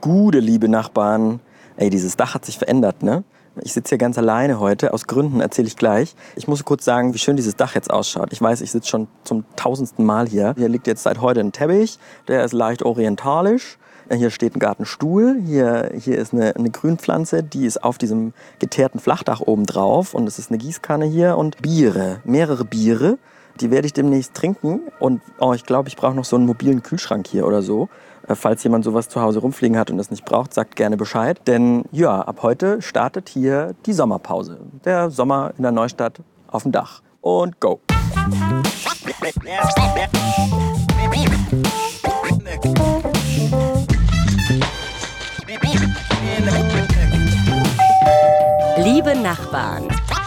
Gute, liebe Nachbarn. Ey, dieses Dach hat sich verändert, ne? Ich sitze hier ganz alleine heute, aus Gründen erzähle ich gleich. Ich muss kurz sagen, wie schön dieses Dach jetzt ausschaut. Ich weiß, ich sitze schon zum 1000. Mal hier. Hier liegt jetzt seit heute ein Teppich, der ist leicht orientalisch. Hier steht ein Gartenstuhl, hier ist eine Grünpflanze, die ist auf diesem geteerten Flachdach oben drauf. Und es ist eine Gießkanne hier und Biere, mehrere Biere. Die werde ich demnächst trinken. Und ich glaube, ich brauche noch so einen mobilen Kühlschrank hier oder so. Falls jemand sowas zu Hause rumfliegen hat und das nicht braucht, sagt gerne Bescheid. Denn ja, ab heute startet hier die Sommerpause. Der Sommer in der Neustadt auf dem Dach. Und go! Liebe Nachbarn.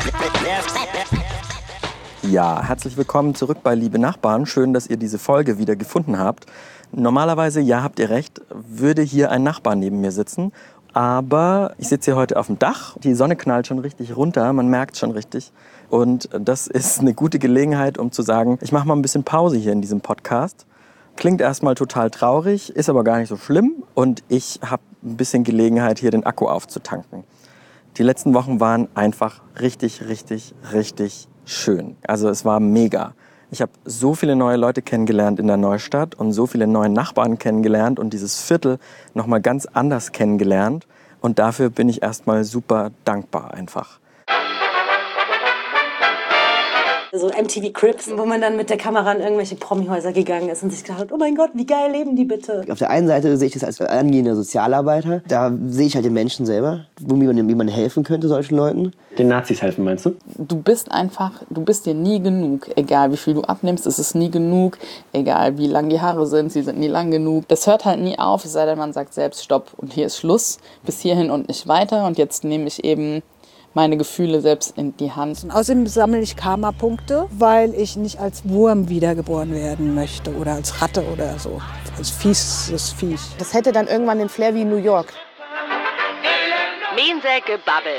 Ja, herzlich willkommen zurück bei Liebe Nachbarn. Schön, dass ihr diese Folge wieder gefunden habt. Normalerweise, ja, habt ihr recht, würde hier ein Nachbar neben mir sitzen. Aber ich sitze hier heute auf dem Dach. Die Sonne knallt schon richtig runter, man merkt schon richtig. Und das ist eine gute Gelegenheit, um zu sagen, ich mache mal ein bisschen Pause hier in diesem Podcast. Klingt erstmal total traurig, ist aber gar nicht so schlimm. Und ich habe ein bisschen Gelegenheit, hier den Akku aufzutanken. Die letzten Wochen waren einfach richtig schön. Also es war mega. Ich habe so viele neue Leute kennengelernt in der Neustadt und so viele neue Nachbarn kennengelernt und dieses Viertel nochmal ganz anders kennengelernt. Und dafür bin ich erstmal super dankbar einfach. So MTV Cribs, wo man dann mit der Kamera in irgendwelche Promihäuser gegangen ist und sich gedacht hat, oh mein Gott, wie geil leben die bitte. Auf der einen Seite sehe ich das als angehender Sozialarbeiter. Da sehe ich halt den Menschen selber, wie man helfen könnte solchen Leuten. Den Nazis helfen, meinst du? Du bist dir nie genug. Egal wie viel du abnimmst, es ist nie genug. Egal wie lang die Haare sind, sie sind nie lang genug. Das hört halt nie auf, es sei denn, man sagt selbst Stopp und hier ist Schluss. Bis hierhin und nicht weiter. Und jetzt nehme ich eben meine Gefühle selbst in die Hand. Und außerdem sammle ich Karma-Punkte, weil ich nicht als Wurm wiedergeboren werden möchte oder als Ratte oder so. Als fieses Viech. Das hätte dann irgendwann den Flair wie New York. Mensäge Bubble.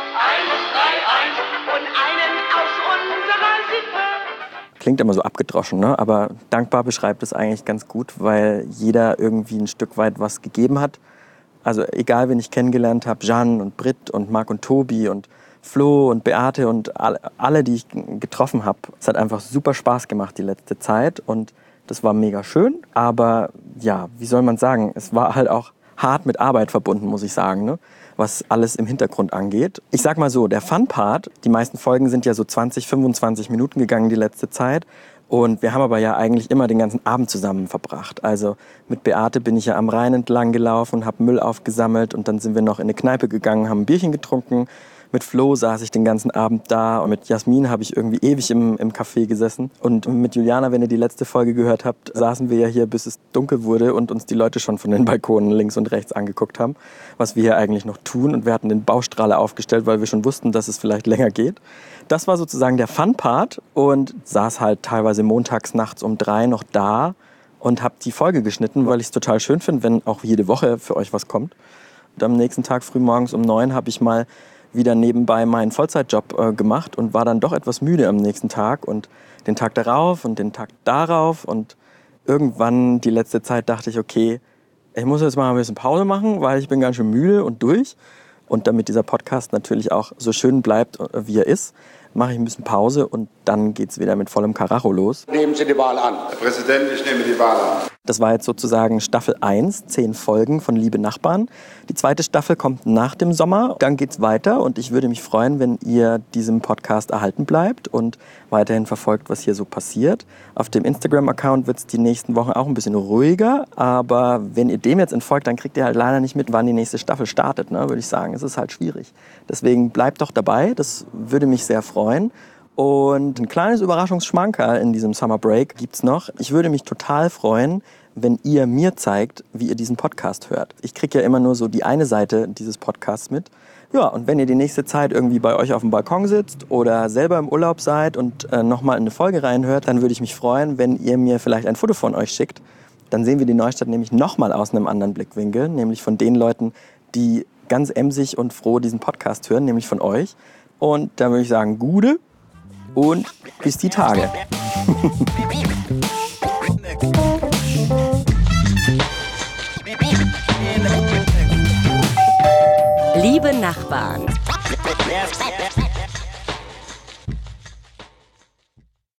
131 und einen aus unserer Sippe. Klingt immer so abgedroschen, ne? Aber dankbar beschreibt es eigentlich ganz gut, weil jeder irgendwie ein Stück weit was gegeben hat. Also egal, wen ich kennengelernt habe, Jeanne und Britt und Marc und Tobi und Flo und Beate und alle, die ich getroffen habe. Es hat einfach super Spaß gemacht die letzte Zeit und das war mega schön. Aber ja, wie soll man sagen, es war halt auch hart mit Arbeit verbunden, muss ich sagen, ne? Was alles im Hintergrund angeht. Ich sag mal so, der Fun-Part, die meisten Folgen sind ja so 20, 25 Minuten gegangen die letzte Zeit. Und wir haben aber ja eigentlich immer den ganzen Abend zusammen verbracht. Also mit Beate bin ich ja am Rhein entlang gelaufen und habe Müll aufgesammelt. Und dann sind wir noch in eine Kneipe gegangen, haben ein Bierchen getrunken. Mit Flo saß ich den ganzen Abend da. Und mit Jasmin habe ich irgendwie ewig im Café gesessen. Und mit Juliana, wenn ihr die letzte Folge gehört habt, saßen wir ja hier, bis es dunkel wurde und uns die Leute schon von den Balkonen links und rechts angeguckt haben, was wir hier eigentlich noch tun. Und wir hatten den Baustrahler aufgestellt, weil wir schon wussten, dass es vielleicht länger geht. Das war sozusagen der Fun-Part und saß halt teilweise montags nachts um 3 noch da und habe die Folge geschnitten, weil ich es total schön finde, wenn auch jede Woche für euch was kommt. Und am nächsten Tag frühmorgens um 9 habe ich mal wieder nebenbei meinen Vollzeitjob gemacht und war dann doch etwas müde am nächsten Tag und den Tag darauf und den Tag darauf und irgendwann die letzte Zeit dachte ich, okay, ich muss jetzt mal ein bisschen Pause machen, weil ich bin ganz schön müde und durch. Und damit dieser Podcast natürlich auch so schön bleibt, wie er ist, mache ich ein bisschen Pause und dann geht's wieder mit vollem Karacho los. Nehmen Sie die Wahl an. Herr Präsident, ich nehme die Wahl an. Das war jetzt sozusagen Staffel 1, 10 Folgen von Liebe Nachbarn. Die zweite Staffel kommt nach dem Sommer. Dann geht's weiter und ich würde mich freuen, wenn ihr diesem Podcast erhalten bleibt und weiterhin verfolgt, was hier so passiert. Auf dem Instagram-Account wird's die nächsten Wochen auch ein bisschen ruhiger. Aber wenn ihr dem jetzt entfolgt, dann kriegt ihr halt leider nicht mit, wann die nächste Staffel startet, ne, würde ich sagen. Es ist halt schwierig. Deswegen bleibt doch dabei. Das würde mich sehr freuen. Und ein kleines Überraschungsschmankerl in diesem Summer Break gibt's noch. Ich würde mich total freuen, wenn ihr mir zeigt, wie ihr diesen Podcast hört. Ich kriege ja immer nur so die eine Seite dieses Podcasts mit. Ja, und wenn ihr die nächste Zeit irgendwie bei euch auf dem Balkon sitzt oder selber im Urlaub seid und nochmal in eine Folge reinhört, dann würde ich mich freuen, wenn ihr mir vielleicht ein Foto von euch schickt. Dann sehen wir die Neustadt nämlich nochmal aus einem anderen Blickwinkel, nämlich von den Leuten, die ganz emsig und froh diesen Podcast hören, nämlich von euch. Und dann würde ich sagen, Gude und bis die Tage. Liebe Nachbarn.